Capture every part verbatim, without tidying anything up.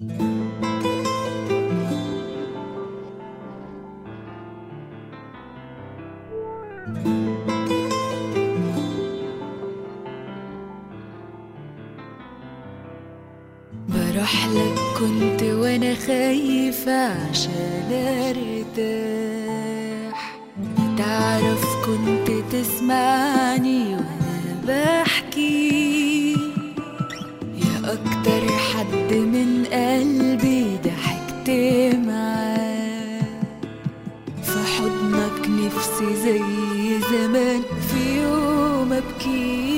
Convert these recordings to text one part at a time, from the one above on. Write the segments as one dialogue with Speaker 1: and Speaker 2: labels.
Speaker 1: بروحلك كنت وانا خايفة عشان ارتاح، تعرف كنت تسمعني وانا بحكي، يا اكتر حد من قلبي ضحكت معاه، في حضنك نفسي زي زمان في يوم ابكي.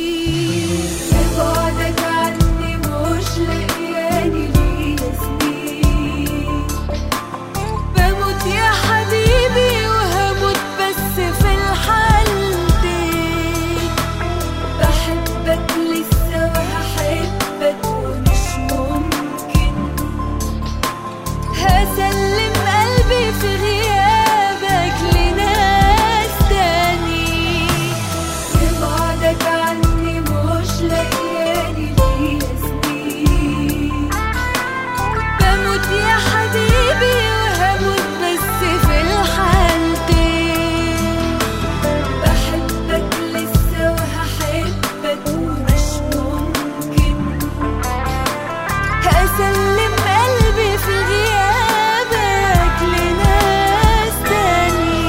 Speaker 1: بعدك عني مش لاقياني ليا سنين، بموت يا حبيبي وهموت بس في الحالتين، بحبك لسه وهحبك ومش ممكن هسلم قلبي في غيابك لناس تاني. بعدك عني مش لاقياني ليا سنين، بموت يا حبيبي وهموت بس في الحالتين، بحبك لسه وهحبك ومش ممكن هسلم قلبي في غيابك لناس تاني.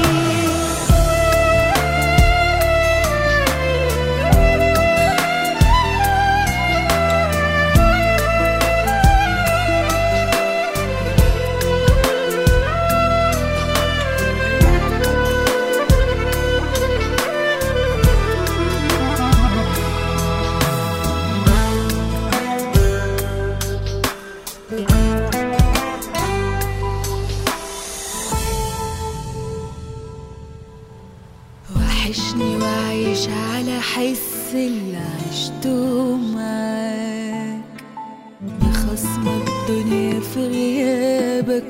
Speaker 1: وحشني وعايش على حس اللي عشته معاك، بخصم الدنيا في غيابك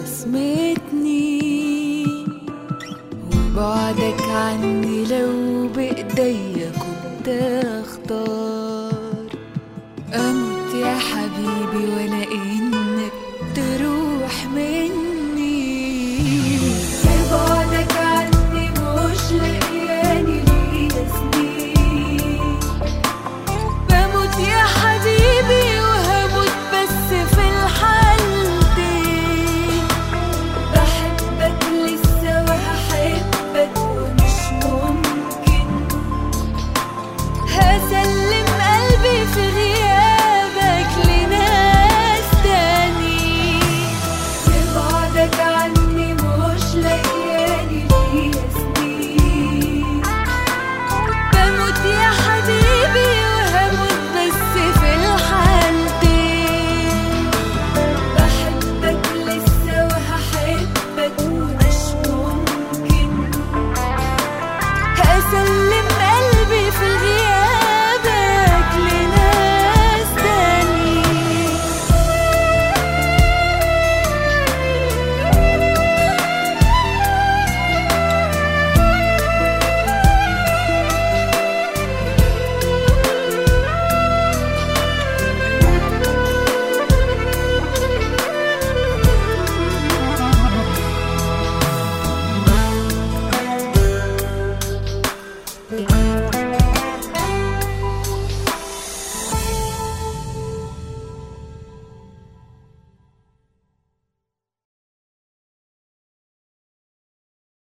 Speaker 1: وخصمتني، وبعدك عني لو بإيديا كنت اختار، اموت يا حبيبي ولا انك تروح مني.